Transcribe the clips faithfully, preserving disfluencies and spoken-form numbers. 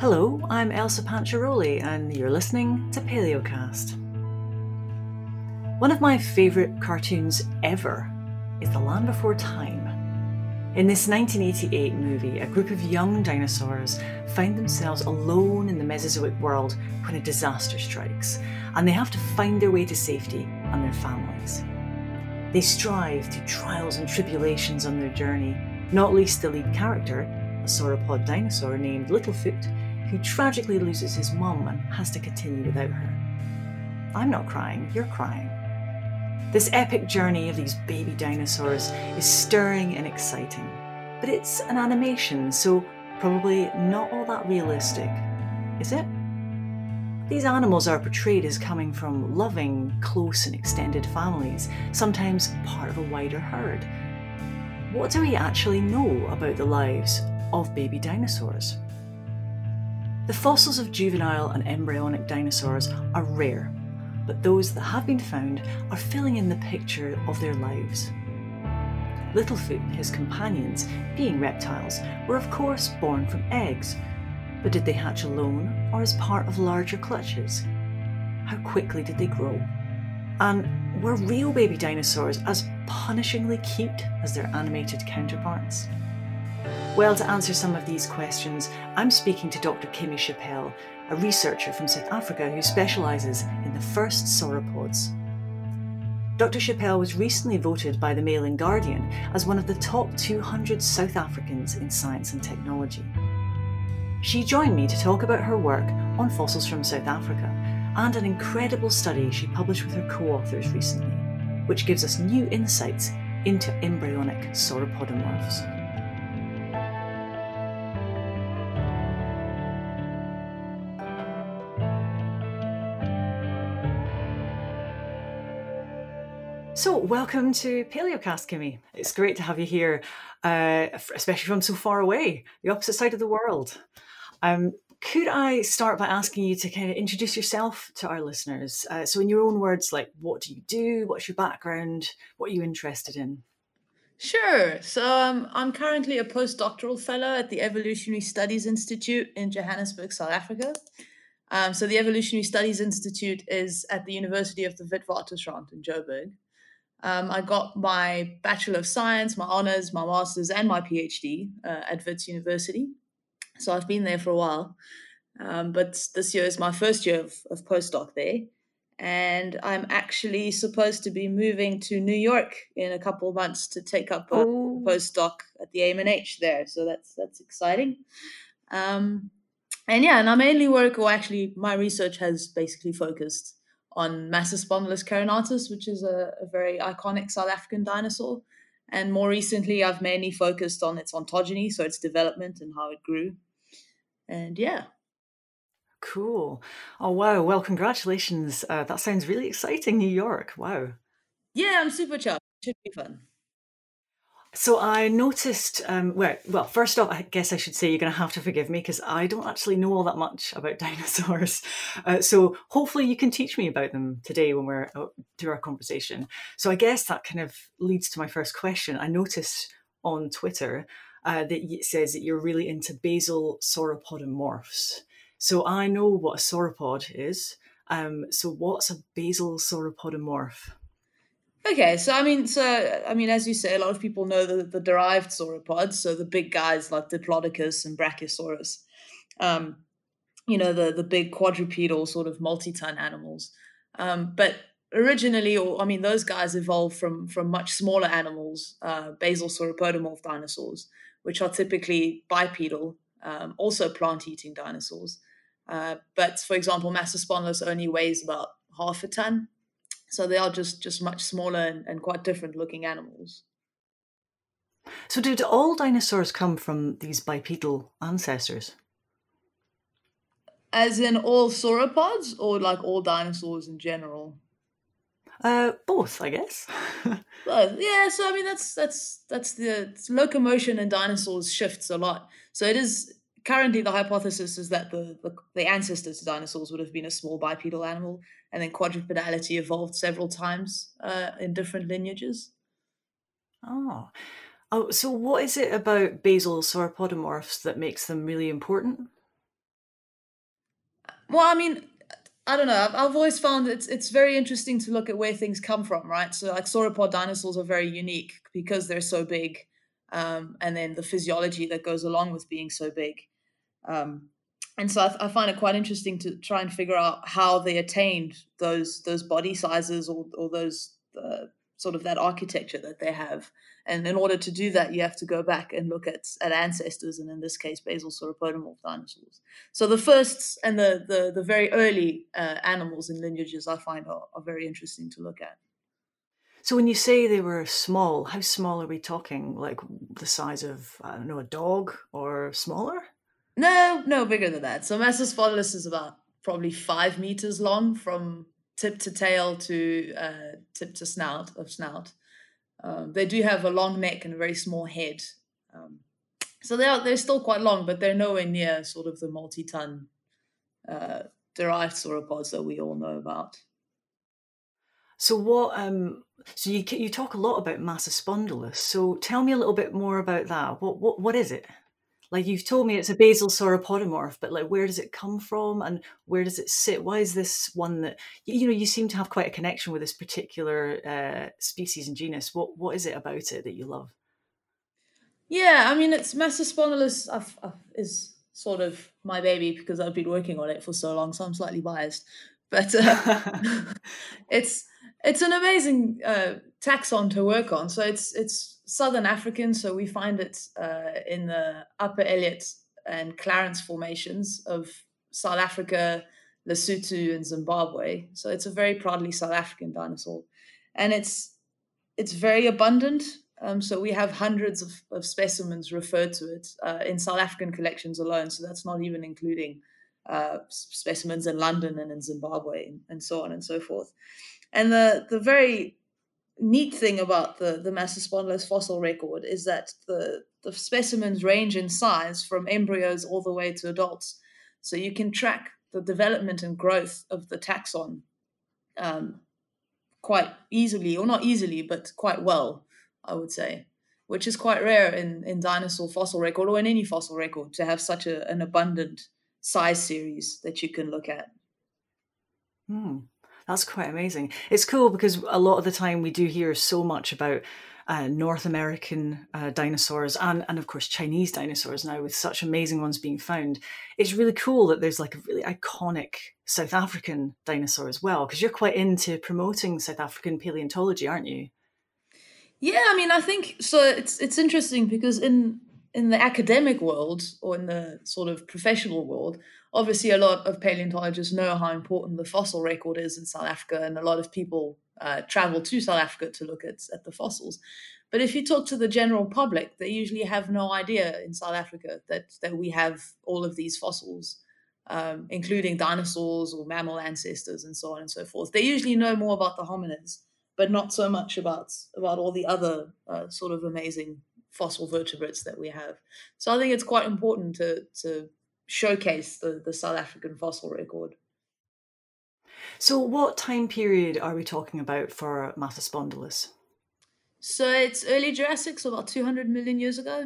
Hello, I'm Elsa Panciaroli, and you're listening to Paleocast. One of my favourite cartoons ever is The Land Before Time. In this nineteen eighty-eight movie, a group of young dinosaurs find themselves alone in the Mesozoic world when a disaster strikes, and they have to find their way to safety and their families. They strive through trials and tribulations on their journey, not least the lead character, a sauropod dinosaur named Littlefoot, who tragically loses his mum and has to continue without her. I'm not crying, you're crying. This epic journey of these baby dinosaurs is stirring and exciting, but it's an animation, so probably not all that realistic, is it? These animals are portrayed as coming from loving, close and extended families, sometimes part of a wider herd. What do we actually know about the lives of baby dinosaurs? The fossils of juvenile and embryonic dinosaurs are rare, but those that have been found are filling in the picture of their lives. Littlefoot and his companions, being reptiles, were of course born from eggs, but did they hatch alone or as part of larger clutches? How quickly did they grow? And were real baby dinosaurs as punishingly cute as their animated counterparts? Well, to answer some of these questions, I'm speaking to Doctor Kimi Chappell, a researcher from South Africa who specialises in the first sauropods. Doctor Chappell was recently voted by the Mail and Guardian as one of the top two hundred South Africans in science and technology. She joined me to talk about her work on fossils from South Africa and an incredible study she published with her co-authors recently, which gives us new insights into embryonic sauropodomorphs. So, welcome to Paleocast, Kimi. It's great to have you here, uh, especially from so far away, the opposite side of the world. Um, could I start by asking you to kind of introduce yourself to our listeners? Uh, so, in your own words, like, what do you do? What's your background? What are you interested in? Sure. So um, I'm currently a postdoctoral fellow at the Evolutionary Studies Institute in Johannesburg, South Africa. Um, so the Evolutionary Studies Institute is at the University of the Witwatersrand in Joburg. Um, I got my Bachelor of Science, my honors, my master's, and my PhD uh, at Wits University. So I've been there for a while. Um, but this year is my first year of, of postdoc there. And I'm actually supposed to be moving to New York in a couple of months to take up a Oh, postdoc at the A M N H there. So that's that's exciting. Um, and yeah, and I mainly work, or actually, my research has basically focused on Massospondylus carinatus, which is a, a very iconic South African dinosaur. And more recently, I've mainly focused on its ontogeny, so its development and how it grew. And yeah. cool. Oh, wow. Well, congratulations. Uh, that sounds really exciting, New York. Wow. Yeah, I'm super chuffed. Should be fun. So I noticed, um, well, well, first off, I guess I should say you're going to have to forgive me because I don't actually know all that much about dinosaurs. Uh, so hopefully you can teach me about them today when we're uh, do our conversation. So I guess that kind of leads to my first question. I noticed on Twitter uh, that it says that you're really into basal sauropodomorphs. So I know what a sauropod is. Um, so what's a basal sauropodomorph? Okay, so I mean, so I mean, as you say, a lot of people know the, the derived sauropods, so the big guys like Diplodocus and Brachiosaurus. Um, you know, the the big quadrupedal sort of multi-ton animals. Um, but originally, or I mean, those guys evolved from from much smaller animals, uh, basal sauropodomorph dinosaurs, which are typically bipedal, um, also plant-eating dinosaurs. Uh, but for example, Massospondylus only weighs about half a ton, so they are just just much smaller and, and quite different looking animals. So did all dinosaurs come from these bipedal ancestors? As in all sauropods, or like all dinosaurs in general? Uh, both, I guess. But yeah, so I mean that's that's that's the locomotion in dinosaurs shifts a lot. So it is currently the hypothesis is that the, the the ancestors to dinosaurs would have been a small bipedal animal, and then quadrupedality evolved several times uh, in different lineages. Oh. Oh, so what is it about basal sauropodomorphs that makes them really important? Well, I mean, I don't know. I've, I've always found it's it's very interesting to look at where things come from, right? So, like sauropod dinosaurs are very unique because they're so big, um, and then the physiology that goes along with being so big. Um, and so I, I find it quite interesting to try and figure out how they attained those those body sizes or or those uh, sort of that architecture that they have. And in order to do that, you have to go back and look at at ancestors, and in this case, basal sauropodomorph dinosaurs. So the firsts and the the, the very early uh, animals and lineages I find are, are very interesting to look at. So when you say they were small, how small are we talking? Like the size of, I don't know, a dog or smaller? No, no, bigger than that. So Massospondylus is about probably five meters long from tip to tail to uh, tip to snout of snout. Um, they do have a long neck and a very small head. Um, so they are they're still quite long, but they're nowhere near sort of the multi-ton uh, derived sauropods that we all know about. So what? Um, so you you talk a lot about Massospondylus. So tell me a little bit more about that. What what what is it? Like you've told me it's a basal sauropodomorph, but like where does it come from and where does it sit? Why is this one that you know you seem to have quite a connection with this particular uh, species and genus? What what is it about it that you love? Yeah, I mean, it's Massospondylus I've, I've, is sort of my baby because I've been working on it for so long, so I'm slightly biased. But uh, it's it's an amazing uh, taxon to work on. So it's it's Southern African, so we find it uh, in the Upper Elliot and Clarence formations of South Africa, Lesotho, and Zimbabwe. So it's a very proudly South African dinosaur, and it's it's very abundant. Um, so we have hundreds of, of specimens referred to it uh, in South African collections alone. So that's not even including uh, specimens in London and in Zimbabwe and, and so on and so forth. And the the very neat thing about the the Massospondylus fossil record is that the the specimens range in size from embryos all the way to adults. So you can track the development and growth of the taxon um, quite easily, or not easily, but quite well, I would say, which is quite rare in, in dinosaur fossil record or in any fossil record to have such a, an abundant size series that you can look at. Hmm. That's quite amazing. It's cool because a lot of the time we do hear so much about uh, North American uh, dinosaurs and, and of course Chinese dinosaurs now with such amazing ones being found. It's really cool that there's like a really iconic South African dinosaur as well, because you're quite into promoting South African paleontology, aren't you? Yeah, I mean, I think so. It's it's interesting because in in the academic world or in the sort of professional world, obviously a lot of paleontologists know how important the fossil record is in South Africa, and a lot of people uh, travel to South Africa to look at at the fossils. But if you talk to the general public, they usually have no idea in South Africa that that we have all of these fossils, um, including dinosaurs or mammal ancestors and so on and so forth. They usually know more about the hominids, but not so much about about all the other uh, sort of amazing fossil vertebrates that we have. So I think it's quite important to to showcase the, the South African fossil record. So what time period are we talking about for Massospondylus? So it's early Jurassic, so about two hundred million years ago.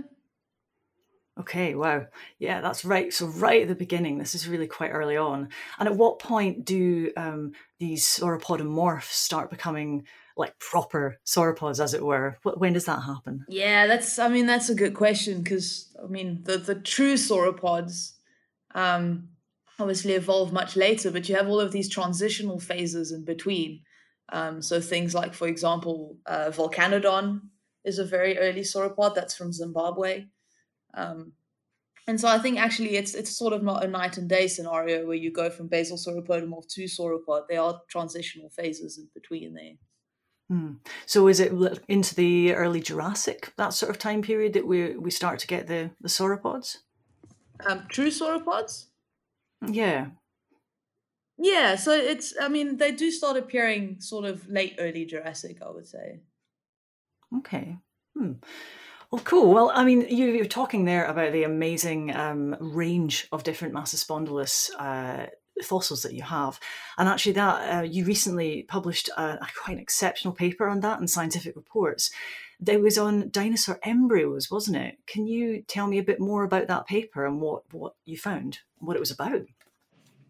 Okay, wow. Yeah, that's right. So right at the beginning, this is really quite early on. And at what point do um, these sauropodomorphs start becoming like proper sauropods, as it were? Wh- When does that happen? Yeah, that's I mean that's a good question because I mean the the true sauropods um, obviously evolve much later, but you have all of these transitional phases in between. Um, so things like, for example, uh, Volcanodon is a very early sauropod that's from Zimbabwe. Um, and so I think actually it's it's sort of not a night and day scenario where you go from basal sauropodomorph to sauropod. There are transitional phases in between there. Hmm. So is it li- into the early Jurassic, that sort of time period that we we start to get the, the sauropods? Um, true sauropods? Yeah. Yeah, so it's I mean they do start appearing sort of late early Jurassic, I would say. Okay. Hmm. Well, cool. Well, I mean, you, you're talking there about the amazing um, range of different Massospondylus uh, fossils that you have, and actually, that uh, you recently published a, a quite an exceptional paper on that in Scientific Reports. That was on dinosaur embryos, wasn't it? Can you tell me a bit more about that paper and what what you found, what it was about?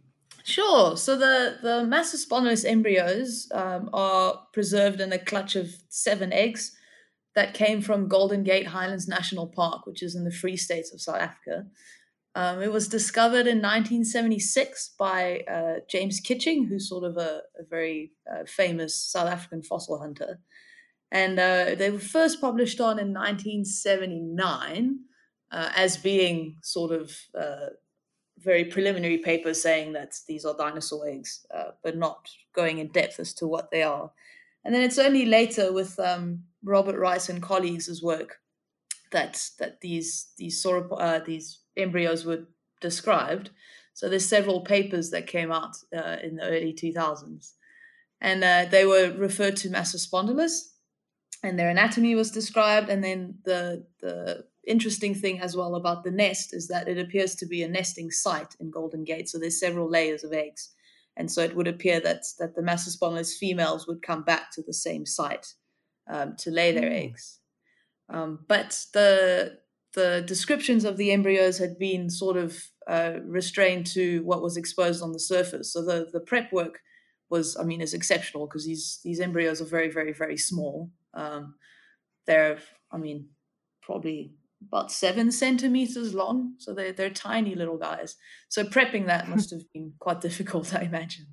Sure. So the, the Massospondylus embryos um, are preserved in a clutch of seven eggs that came from Golden Gate Highlands National Park, which is in the Free State of South Africa. Um, it was discovered in nineteen seventy-six by uh, James Kitching, who's sort of a, a very uh, famous South African fossil hunter. And uh, they were first published on in nineteen seventy-nine uh, as being sort of uh, very preliminary papers saying that these are dinosaur eggs, uh, but not going in depth as to what they are. And then it's only later with um, Robert Rice and colleagues' work that that these these sauropod, uh, these embryos were described. So there's several papers that came out uh, in the early two thousands, and uh, they were referred to Massospondylus, and their anatomy was described. And then the the interesting thing as well about the nest is that it appears to be a nesting site in Golden Gate. So there's several layers of eggs, and so it would appear that that the Massospondylus females would come back to the same site um, to lay their Mm. eggs. Um, but the the descriptions of the embryos had been sort of uh, restrained to what was exposed on the surface. So the, the prep work was, I mean, is exceptional because these these embryos are very, very, very small. Um, they're, I mean, probably about seven centimeters long. So they're, they're tiny little guys. So prepping that must have been quite difficult, I imagine.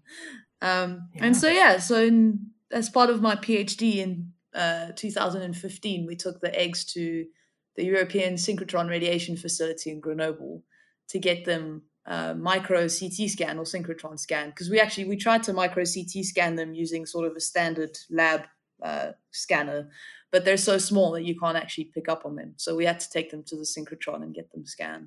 Um, Yeah. And so, yeah, so in, as part of my PhD in uh, two thousand fifteen, we took the eggs to the European Synchrotron Radiation Facility in Grenoble to get them uh, micro C T scan or synchrotron scan, because we actually we tried to micro C T scan them using sort of a standard lab uh, scanner, but they're so small that you can't actually pick up on them. So we had to take them to the synchrotron and get them scanned.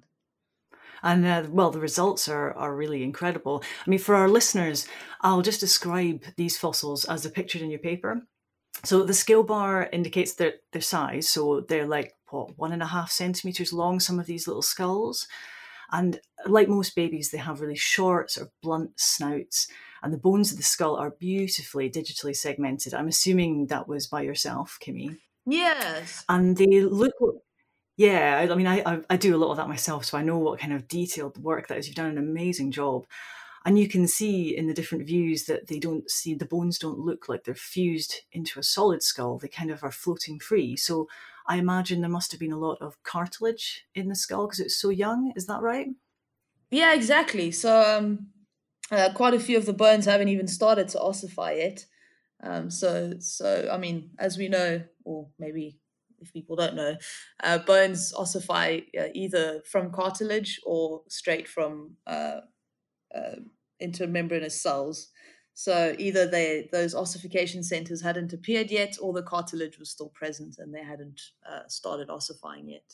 And uh, well, the results are, are really incredible. I mean, for our listeners, I'll just describe these fossils as depicted in your paper. So the scale bar indicates their, their size. So they're like, what, one and a half centimeters long, some of these little skulls. And like most babies, they have really short, sort of blunt snouts. And the bones of the skull are beautifully digitally segmented. I'm assuming that was by yourself, Kimmy. Yes. And they look... Yeah, I mean, I, I I do a lot of that myself, so I know what kind of detailed work that is. You've done an amazing job. And you can see in the different views that they don't see, the bones don't look like they're fused into a solid skull. They kind of are floating free. So I imagine there must have been a lot of cartilage in the skull because it's so young. Is that right? Yeah, exactly. So um, uh, quite a few of the bones haven't even started to ossify yet. Um, so, so I mean, as we know, or maybe if people don't know, uh, bones ossify uh, either from cartilage or straight from uh, uh, intermembranous cells. So either they those ossification centers hadn't appeared yet, or the cartilage was still present and they hadn't uh, started ossifying yet.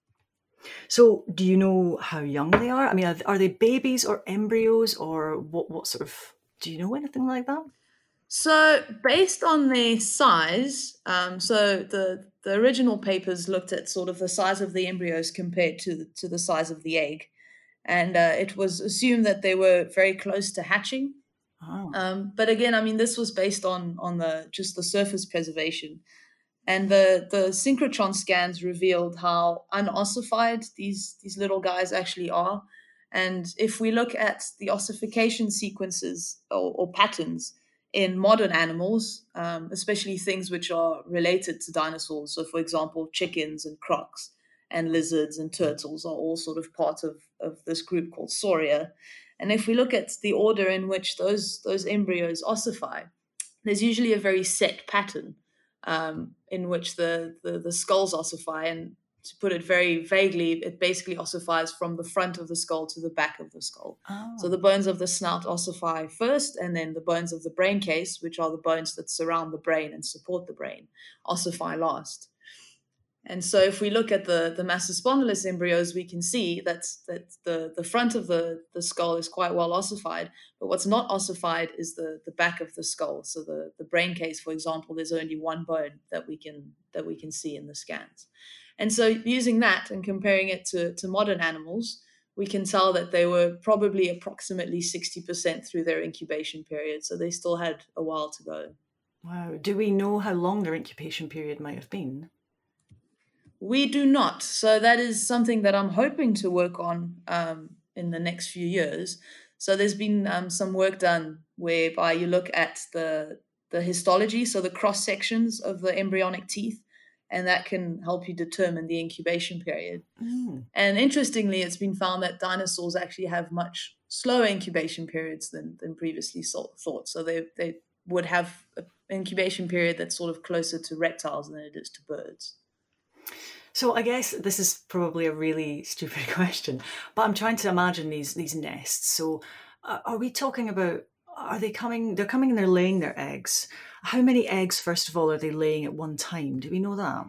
So do you know how young they are? I mean, are, are they babies or embryos, or what, what sort of, do you know anything like that? So based on their size, um, so the the original papers looked at sort of the size of the embryos compared to the, to the size of the egg, and uh, it was assumed that they were very close to hatching. Oh. Um, but again, I mean, this was based on on the just the surface preservation, and the the synchrotron scans revealed how unossified these these little guys actually are. And if we look at the ossification sequences or, or patterns in modern animals, um, especially things which are related to dinosaurs, so for example, chickens and crocs and lizards and turtles are all sort of part of, of this group called Sauria. And if we look at the order in which those those embryos ossify, there's usually a very set pattern um, in which the, the the skulls ossify. And to put it very vaguely, it basically ossifies from the front of the skull to the back of the skull. Oh. So the bones of the snout ossify first, and then the bones of the brain case, which are the bones that surround the brain and support the brain, ossify last. And so if we look at the, the Massospondylus embryos, we can see that, that the, the front of the, the skull is quite well ossified, but what's not ossified is the, the back of the skull. So the, the brain case, for example, there's only one bone that we can that we can see in the scans. And so using that and comparing it to, to modern animals, we can tell that they were probably approximately sixty percent through their incubation period. So they still had a while to go. Wow. Do we know how long their incubation period might have been? We do not. So that is something that I'm hoping to work on um, in the next few years. So there's been um, some work done whereby you look at the the histology, so the cross sections of the embryonic teeth, and that can help you determine the incubation period. Mm. And interestingly, it's been found that dinosaurs actually have much slower incubation periods than, than previously so- thought. So they, they would have an incubation period that's sort of closer to reptiles than it is to birds. So I guess this is probably a really stupid question, but I'm trying to imagine these these nests. So uh, are we talking about, are they coming, they're coming and they're laying their eggs. How many eggs, first of all, are they laying at one time? Do we know that?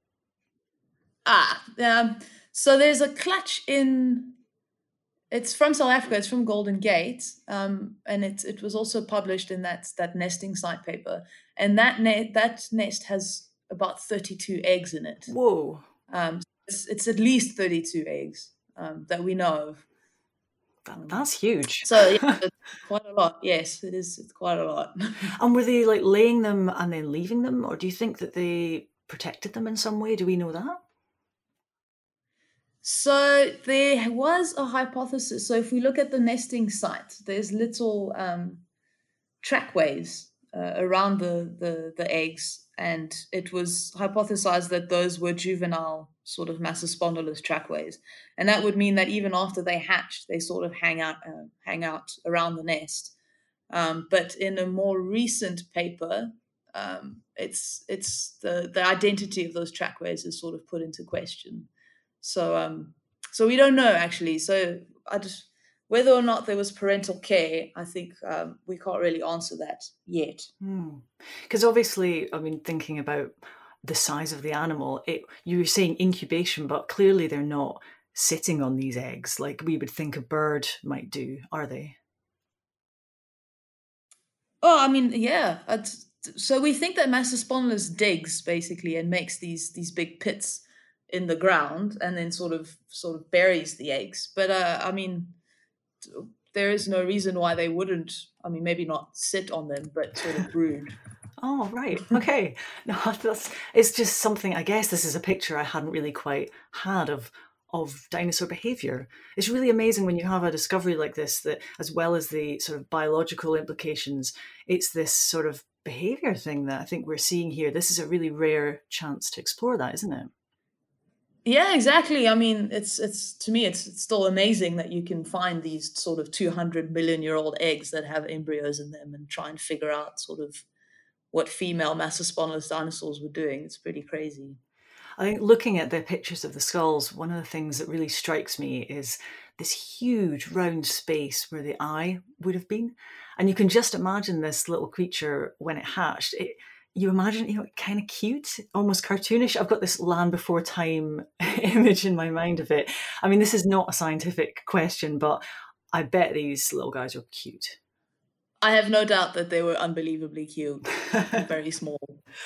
Ah, um, so there's a clutch in. It's from South Africa. It's from Golden Gate, um, and it it was also published in that that nesting site paper. And that ne- that nest has about thirty-two eggs in it. Whoa. Um, it's, it's at least thirty-two eggs um, that we know of. That, Um, that's huge. so yeah, it's quite a lot. Yes, it is. It's quite a lot. And were they like laying them and then leaving them, or do you think that they protected them in some way? Do we know that? So there was a hypothesis. So if we look at the nesting site, there's little um, trackways uh, around the, the the eggs, and it was hypothesized that those were juvenile sort of Massospondylus trackways, and that would mean that even after they hatch, they sort of hang out uh, hang out around the nest. Um, but in a more recent paper, um, it's it's the the identity of those trackways is sort of put into question. So um, so we don't know actually. So I just whether or not there was parental care, I think um, we can't really answer that yet. Because obviously, I mean, thinking about the size of the animal, it, you were saying incubation, but clearly they're not sitting on these eggs like we would think a bird might do, are they? Oh, I mean, yeah. I'd, so we think that Massospondylus digs basically and makes these these big pits in the ground and then sort of sort of buries the eggs. But uh, I mean, there is no reason why they wouldn't. I mean, maybe not sit on them, but sort of brood. Oh, right. Okay. No, that's, it's just something, I guess this is a picture I hadn't really quite had of of dinosaur behavior. It's really amazing when you have a discovery like this that, as well as the sort of biological implications, it's this sort of behavior thing that I think we're seeing here. This is a really rare chance to explore that, isn't it? Yeah, exactly. I mean, it's it's to me, it's, it's still amazing that you can find these sort of two hundred million year old eggs that have embryos in them and try and figure out sort of what female Massospondylus dinosaurs were doing. It's pretty crazy. I think looking at the pictures of the skulls, one of the things that really strikes me is this huge round space where the eye would have been. And you can just imagine this little creature when it hatched. It, you imagine, you know, kind of cute, almost cartoonish. I've got this Land Before Time image in my mind of it. I mean, this is not a scientific question, but I bet these little guys are cute. I have no doubt that they were unbelievably cute and very small.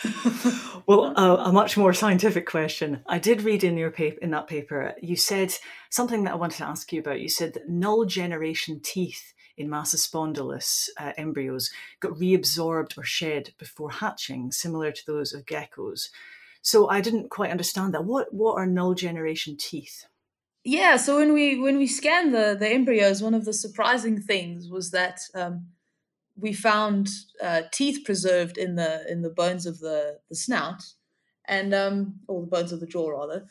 Well, uh, a much more scientific question. I did read in your paper, in that paper, you said something that I wanted to ask you about. You said that null generation teeth in Massospondylus uh, embryos got reabsorbed or shed before hatching, similar to those of geckos. So I didn't quite understand that. What what are null generation teeth? Yeah, so when we when we scanned the the embryos, one of the surprising things was that um, we found uh, teeth preserved in the in the bones of the the snout, and um, or the bones of the jaw rather.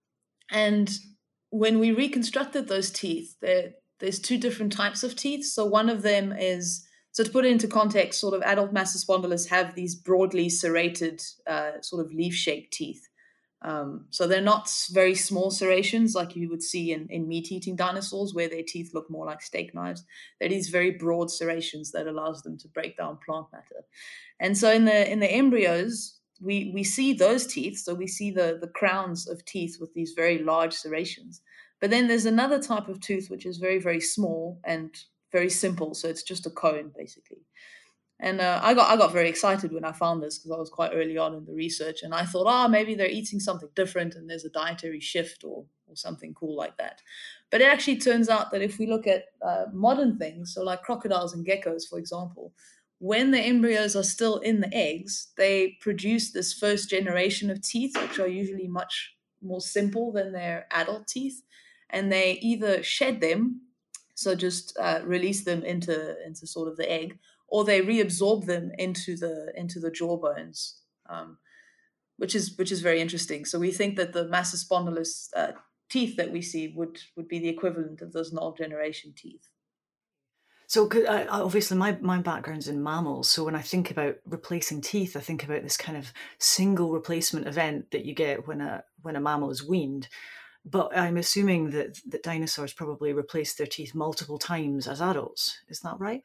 And when we reconstructed those teeth, there there's two different types of teeth. So one of them is, so to put it into context, sort of adult Massospondylus have these broadly serrated, uh, sort of leaf-shaped teeth. Um, so they're not very small serrations like you would see in, in meat-eating dinosaurs, where their teeth look more like steak knives. They're these very broad serrations that allows them to break down plant matter. And so in the in the embryos, we we see those teeth. So we see the the crowns of teeth with these very large serrations. But then there's another type of tooth which is very very small and very simple. So it's just a cone basically. And uh, I got I got very excited when I found this because I was quite early on in the research, and I thought, ah, oh, maybe they're eating something different, and there's a dietary shift or or something cool like that. But it actually turns out that if we look at uh, modern things, so like crocodiles and geckos, for example, when the embryos are still in the eggs, they produce this first generation of teeth, which are usually much more simple than their adult teeth, and they either shed them. So just uh, release them into into sort of the egg, or they reabsorb them into the into the jaw bones, um, which is which is very interesting. So we think that the Massospondylus uh, teeth that we see would would be the equivalent of those null generation teeth. So uh, obviously my, my background's in mammals, so when I think about replacing teeth, I think about this kind of single replacement event that you get when a when a mammal is weaned. But I'm assuming that, that dinosaurs probably replaced their teeth multiple times as adults. Is that right?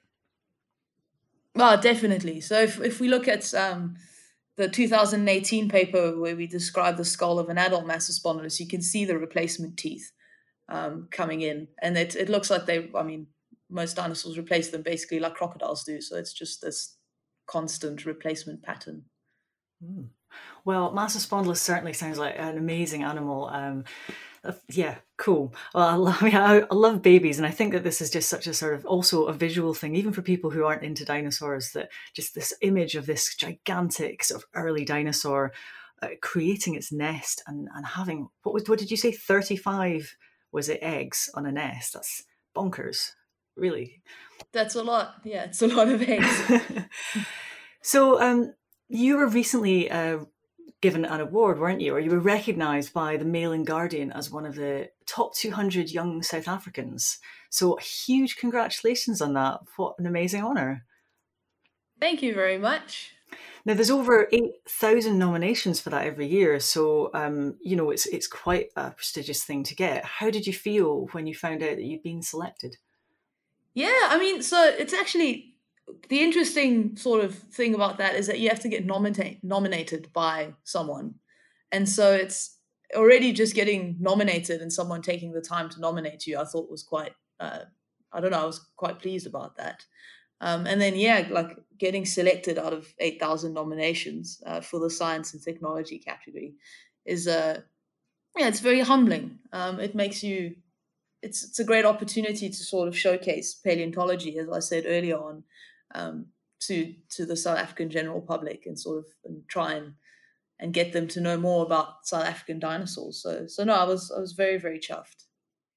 Well, definitely. So if, if we look at um, the two thousand eighteen paper where we describe the skull of an adult Massospondylus, you can see the replacement teeth um, coming in. And it, it looks like they, I mean, most dinosaurs replace them basically like crocodiles do. So it's just this constant replacement pattern. Mm. Well, Massospondylus certainly sounds like an amazing animal. Um, uh, yeah, cool. Well, I love, I, mean, I, I love babies, and I think that this is just such a sort of also a visual thing, even for people who aren't into dinosaurs, that just this image of this gigantic sort of early dinosaur uh, creating its nest and, and having, what was, what did you say, thirty-five, was it, eggs on a nest? That's bonkers, really. That's a lot. Yeah, it's a lot of eggs. So um, you were recently uh, given an award, weren't you? Or you were recognised by the Mail and Guardian as one of the top two hundred young South Africans. So huge congratulations on that. What an amazing honour. Thank you very much. Now, there's over eight thousand nominations for that every year. So, um, you know, it's it's quite a prestigious thing to get. How did you feel when you found out that you'd been selected? Yeah, I mean, so it's actually the interesting sort of thing about that is that you have to get nominate, nominated by someone. And so it's already just getting nominated and someone taking the time to nominate you, I thought was quite, uh, I don't know, I was quite pleased about that. Um, and then, yeah, like getting selected out of eight thousand nominations uh, for the science and technology category is, uh, yeah, it's very humbling. Um, it makes you, it's, it's a great opportunity to sort of showcase paleontology, as I said earlier on, um, to to the South African general public and sort of and try and and get them to know more about South African dinosaurs. So so no, I was I was very, very chuffed.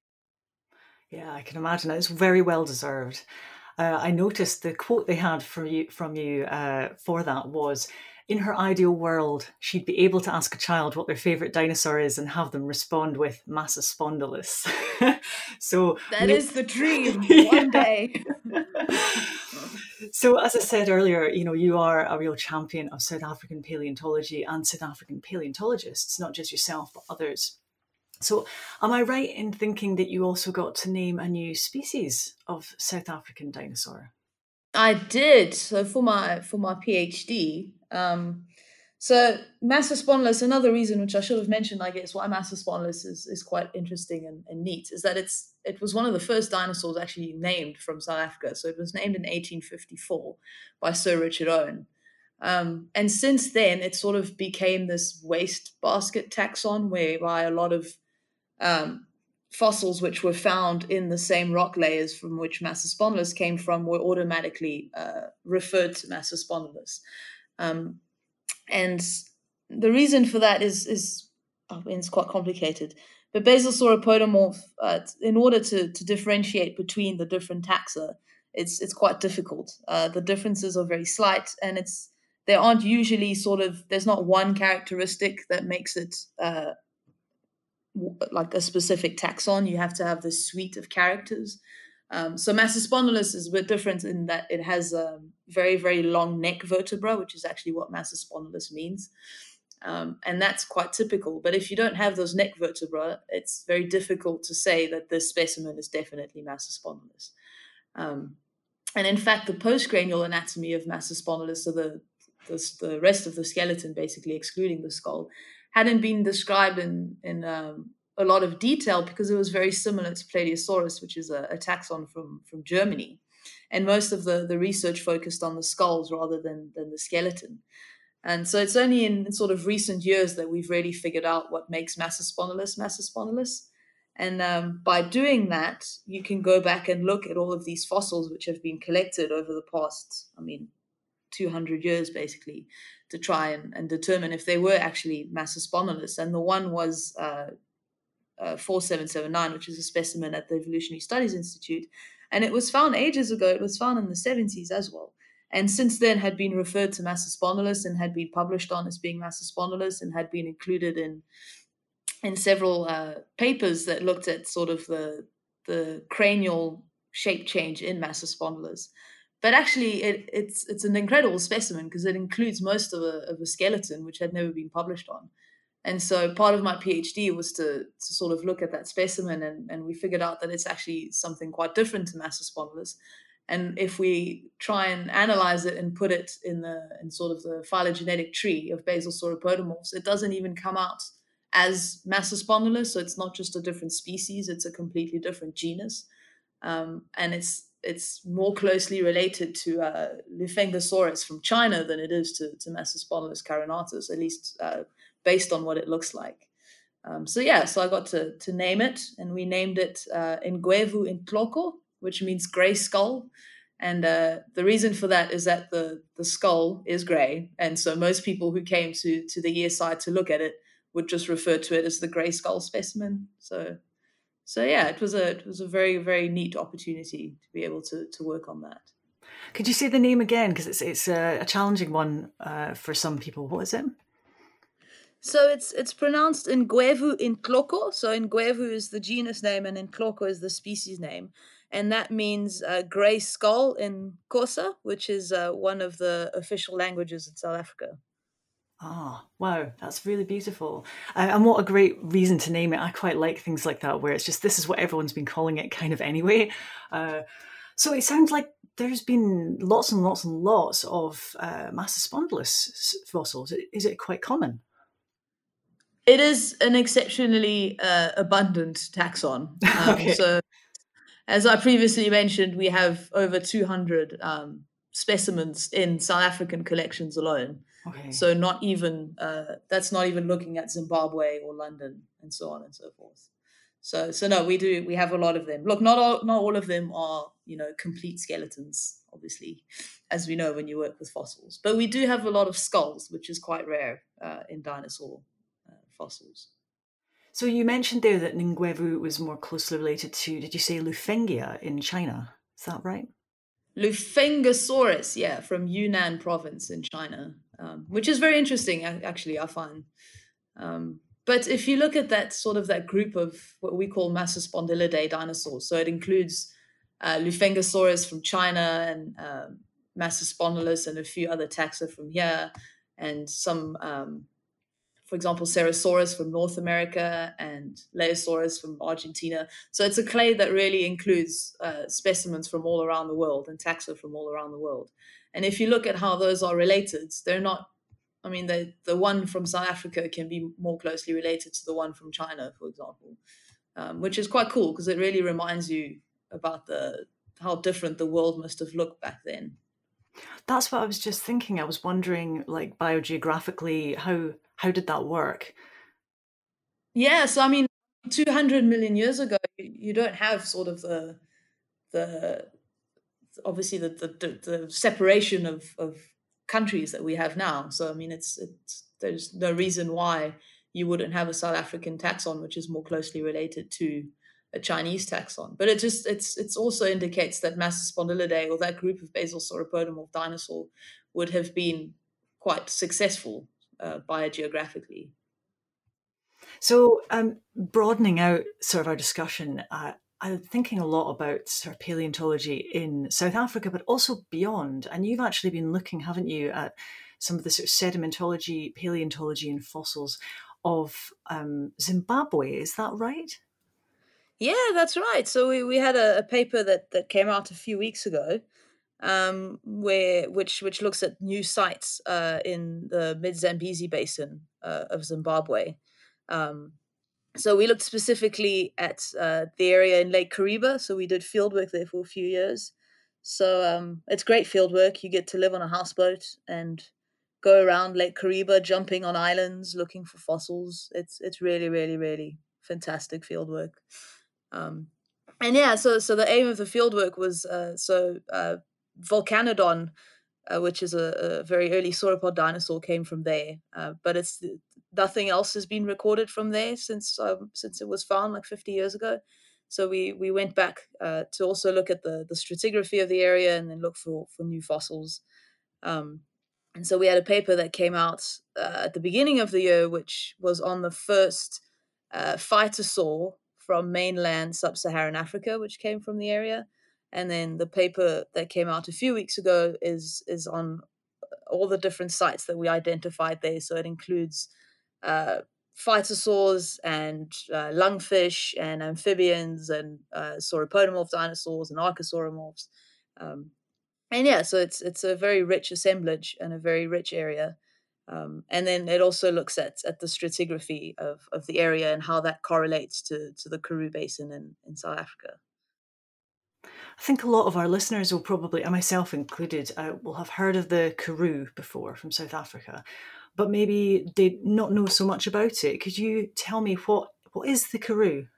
Yeah, I can imagine. It's very well deserved. Uh, I noticed the quote they had for you, from you uh, for that was, in her ideal world, she'd be able to ask a child what their favourite dinosaur is and have them respond with Massospondylus. So That is the dream. yeah. One day. So as I said earlier, you know, you are a real champion of South African paleontology and South African paleontologists, not just yourself, but others. So am I right in thinking that you also got to name a new species of South African dinosaur? I did. So for my for my PhD, um, so Massospondylus, another reason which I should have mentioned, I guess, why Massospondylus is, is quite interesting and, and neat is that it's it was one of the first dinosaurs actually named from South Africa. So it was named in eighteen fifty-four by Sir Richard Owen. Um, and since then, it sort of became this wastebasket taxon whereby a lot of um, fossils which were found in the same rock layers from which Massospondylus came from were automatically uh, referred to Massospondylus. Um, and the reason for that is, is I mean, it's quite complicated. But Basal-sauropodomorph, uh, in order to, to differentiate between the different taxa, it's it's quite difficult. Uh, the differences are very slight, and it's there aren't usually sort of there's not one characteristic that makes it uh, like a specific taxon. You have to have this suite of characters. Um, so Massospondylus is a bit different in that it has a very, very long neck vertebra, which is actually what Massospondylus means. Um, and that's quite typical. But if you don't have those neck vertebra, it's very difficult to say that this specimen is definitely Massospondylus. Um, and in fact, the postcranial anatomy of Massospondylus, so the, the, the rest of the skeleton, basically excluding the skull, hadn't been described in, in um, a lot of detail because it was very similar to Plateosaurus, which is a, a taxon from, from Germany. And most of the, the research focused on the skulls rather than, than the skeleton. And so it's only in sort of recent years that we've really figured out what makes Massospondylus Massospondylus. And um, by doing that, you can go back and look at all of these fossils which have been collected over the past, I mean, two hundred years basically, to try and, and determine if they were actually Massospondylus. And the one was uh, uh, four seven seven nine, which is a specimen at the Evolutionary Studies Institute. And it was found ages ago. It was found in the seventies as well. And since then had been referred to Massospondylus and had been published on as being Massospondylus and had been included in in several uh, papers that looked at sort of the the cranial shape change in Massospondylus. But actually, it, it's it's an incredible specimen because it includes most of a, of a skeleton which had never been published on. And so part of my PhD was to, to sort of look at that specimen, and, and we figured out that it's actually something quite different to Massospondylus. And if we try and analyze it and put it in the in sort of the phylogenetic tree of basal sauropodomorphs, it doesn't even come out as Massospondylus. So it's not just a different species; it's a completely different genus, um, and it's it's more closely related to uh, Lufengosaurus from China than it is to, to Massospondylus carinatus, at least uh, based on what it looks like. Um, so yeah, so I got to to name it, and we named it uh, Ngwevu Intloko, which means gray skull. And uh, the reason for that is that the, the skull is gray. And so most people who came to, to the E S I to look at it would just refer to it as the gray skull specimen. So so yeah, it was a it was a very, very neat opportunity to be able to, to work on that. Could you say the name again? Because it's it's a, a challenging one uh, for some people. What is it? So it's it's pronounced Ngwevu Intloko. So Ngwevu is the genus name and Intloko is the species name. And that means uh, grey skull in Xhosa, which is uh, one of the official languages in South Africa. Ah, oh, wow, that's really beautiful. Uh, and what a great reason to name it. I quite like things like that, where it's just, this is what everyone's been calling it kind of anyway. Uh, so it sounds like there's been lots and lots and lots of uh, Massospondylus fossils. Is it quite common? It is an exceptionally uh, abundant taxon. Um, okay. So, as I previously mentioned, we have over two hundred um, specimens in South African collections alone. Okay. So not even uh, that's not even looking at Zimbabwe or London and so on and so forth. So so no, we do we have a lot of them. Look, not all not all of them are, you know, complete skeletons, obviously, as we know when you work with fossils. But we do have a lot of skulls, which is quite rare uh, in dinosaur uh, fossils. So you mentioned there that Ngwevu was more closely related to, did you say Lufengia in China? Is that right? Lufengosaurus, yeah, from Yunnan province in China, um, which is very interesting, actually, I find. Um, but if you look at that sort of that group of what we call Massospondylidae dinosaurs, so it includes uh, Lufengosaurus from China and um, Massospondylus and a few other taxa from here, and some um, for example, Cerosaurus from North America and Leosaurus from Argentina. So it's a clade that really includes uh, specimens from all around the world and taxa from all around the world. And if you look at how those are related, they're not, I mean, they, the one from South Africa can be more closely related to the one from China, for example, um, which is quite cool because it really reminds you about the how different the world must have looked back then. That's what I was just thinking. I was wondering, like, biogeographically, how how did that work? Yeah, so I mean, two hundred million years ago, you don't have sort of the the obviously the the, the separation of, of countries that we have now. So I mean, it's it's there's no reason why you wouldn't have a South African taxon, which is more closely related to a Chinese taxon. But it just it's it's also indicates that Massospondylidae, or that group of basal sauropodomorph dinosaur, would have been quite successful uh, biogeographically. So, um, broadening out sort of our discussion, uh, I'm thinking a lot about sort of paleontology in South Africa, but also beyond. And you've actually been looking, haven't you, at some of the sort of sedimentology, paleontology, and fossils of um, Zimbabwe. Is that right? Yeah, that's right. So we, we had a, a paper that, that came out a few weeks ago, um, where which which looks at new sites uh, in the mid Zambezi basin uh, of Zimbabwe. Um, so we looked specifically at uh, the area in Lake Kariba. So we did field work there for a few years. So um, it's great field work. You get to live on a houseboat and go around Lake Kariba, jumping on islands, looking for fossils. It's it's really, really, really fantastic field work. Um, and yeah, so so the aim of the fieldwork was uh, so uh, Volcanodon uh, which is a, a very early sauropod dinosaur, came from there. Uh, but it's nothing else has been recorded from there since um, since it was found like fifty years ago. So we we went back uh, to also look at the the stratigraphy of the area and then look for for new fossils. Um, and so we had a paper that came out uh, at the beginning of the year, which was on the first uh, phytosaur from mainland sub-Saharan Africa, which came from the area. And then the paper that came out a few weeks ago is is on all the different sites that we identified there. So it includes uh, phytosaurs and uh, lungfish and amphibians and uh, sauropodomorph dinosaurs and archosauromorphs. Um, and yeah, so it's it's a very rich assemblage and a very rich area. Um, and then it also looks at at the stratigraphy of, of the area and how that correlates to, to the Karoo Basin in, in South Africa. I think a lot of our listeners will probably, and myself included, uh, will have heard of the Karoo before from South Africa, but maybe they not know so much about it. Could you tell me what what is the Karoo?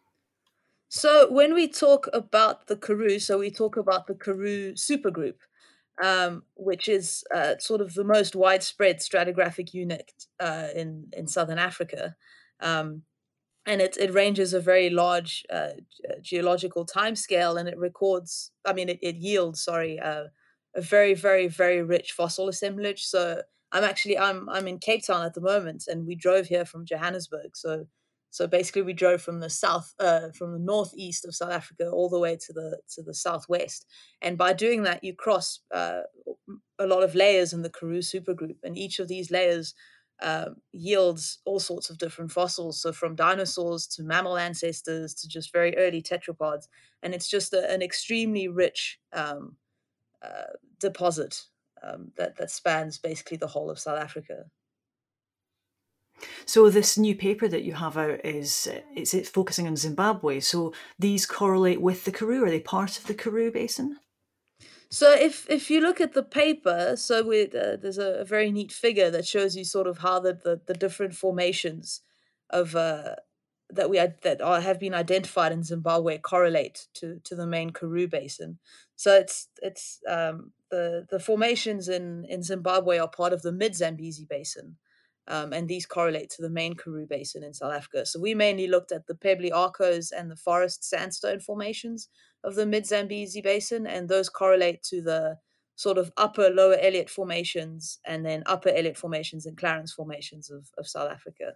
So when we talk about the Karoo, so we talk about the Karoo supergroup, um, which is uh, sort of the most widespread stratigraphic unit uh, in in southern Africa. Um, and it, it ranges a very large uh, geological timescale, and it records. I mean, it, it yields. Sorry, uh, a very, very, very rich fossil assemblage. So I'm actually I'm I'm in Cape Town at the moment, and we drove here from Johannesburg. So so basically, we drove from the south, uh, from the northeast of South Africa, all the way to the to the southwest. And by doing that, you cross uh, a lot of layers in the Karoo supergroup, and each of these layers uh, yields all sorts of different fossils. So from dinosaurs to mammal ancestors to just very early tetrapods, and it's just a, an extremely rich um, uh, deposit um, that that spans basically the whole of South Africa. So this new paper that you have out is is it focusing on Zimbabwe? So these correlate with the Karoo? Are they part of the Karoo Basin? So if if you look at the paper, so we, uh, there's a, a very neat figure that shows you sort of how the the, the different formations of uh, that we had, that are, have been identified in Zimbabwe correlate to to the main Karoo Basin. So it's it's um, the the formations in in Zimbabwe are part of the Mid Zambezi Basin, um, and these correlate to the main Karoo Basin in South Africa. So we mainly looked at the pebbly arkose and the forest sandstone formations of the Mid Zambezi Basin, and those correlate to the sort of upper lower Elliott formations and then upper Elliott formations and Clarence formations of, of South Africa.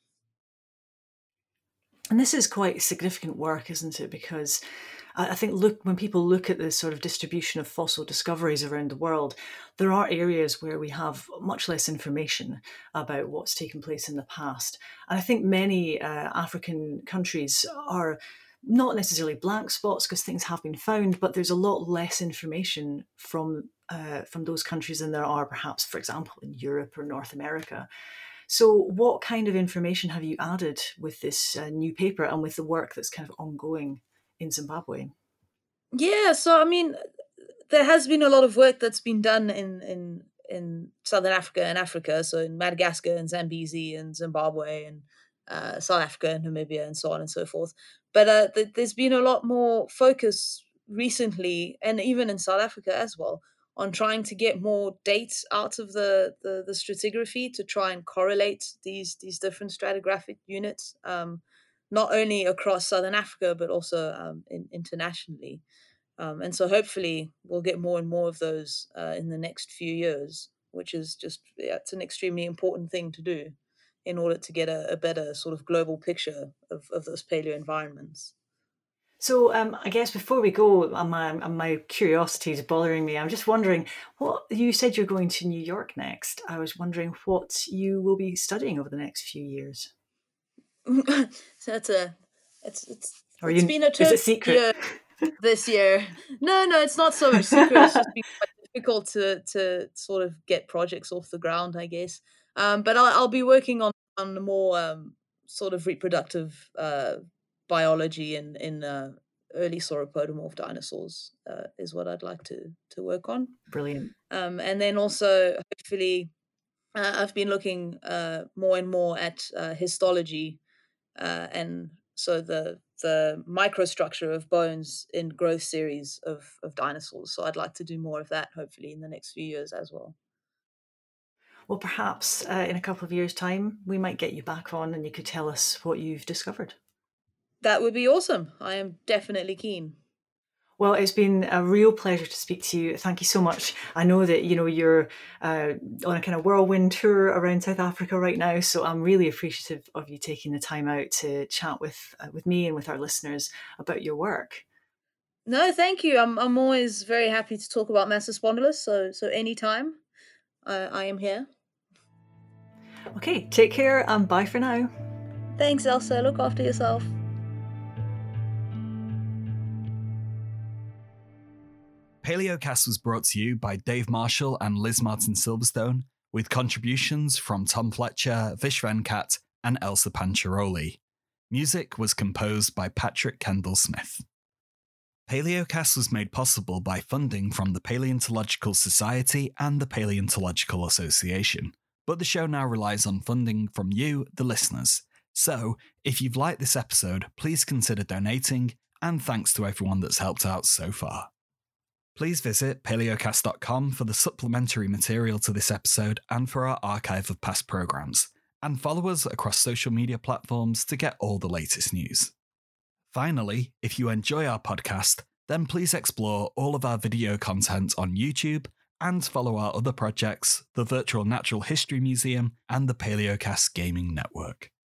And this is quite significant work, isn't it? Because I think look when people look at the sort of distribution of fossil discoveries around the world, there are areas where we have much less information about what's taken place in the past. And I think many uh, African countries are not necessarily blank spots because things have been found, but there's a lot less information from uh, from those countries than there are perhaps, for example, in Europe or North America. So, what kind of information have you added with this uh, new paper and with the work that's kind of ongoing in Zimbabwe? Yeah, so I mean, there has been a lot of work that's been done in in in southern Africa and Africa, so in Madagascar and Zambezi and Zimbabwe and uh, South Africa and Namibia and so on and so forth. But uh, th- there's been a lot more focus recently, and even in South Africa as well, on trying to get more dates out of the, the, the stratigraphy to try and correlate these these different stratigraphic units, um, not only across Southern Africa but also um, in, internationally. Um, and so hopefully we'll get more and more of those uh, in the next few years, which is just, yeah, it's an extremely important thing to do in order to get a, a better sort of global picture of, of those paleo environments. So, um, I guess before we go, uh, my, uh, my curiosity is bothering me. I'm just wondering what you said you're going to New York next. I was wondering what you will be studying over the next few years. So that's a, it's it's Or it's you, been a is it tough secret? year this year. No, no, it's not so much secret. It's just been quite difficult to to sort of get projects off the ground, I guess. Um, but I'll, I'll be working on on the more um, sort of reproductive uh, biology in in uh, early sauropodomorph dinosaurs uh, is what I'd like to to work on. Brilliant. Um, and then also hopefully uh, I've been looking uh, more and more at uh, histology uh, and so the the microstructure of bones in growth series of, of dinosaurs. So I'd like to do more of that, hopefully, in the next few years as well. Well, perhaps uh, in a couple of years' time, we might get you back on and you could tell us what you've discovered. That would be awesome. I am definitely keen. Well, it's been a real pleasure to speak to you. Thank you so much. I know that, you know, you're uh, on a kind of whirlwind tour around South Africa right now, so I'm really appreciative of you taking the time out to chat with uh, with me and with our listeners about your work. No, thank you. I'm I'm always very happy to talk about Massospondylus, so so anytime uh, I am here. Okay, take care and bye for now. Thanks, Elsa. Look after yourself. Paleocast was brought to you by Dave Marshall and Liz Martin Silverstone, with contributions from Tom Fletcher, Vish Venkat, and Elsa Panciaroli. Music was composed by Patrick Kendall Smith. Paleocast was made possible by funding from the Paleontological Society and the Paleontological Association, but the show now relies on funding from you, the listeners. So, if you've liked this episode, please consider donating, and thanks to everyone that's helped out so far. Please visit paleocast dot com for the supplementary material to this episode and for our archive of past programs, and follow us across social media platforms to get all the latest news. Finally, if you enjoy our podcast, then please explore all of our video content on YouTube and follow our other projects, the Virtual Natural History Museum and the Paleocast Gaming Network.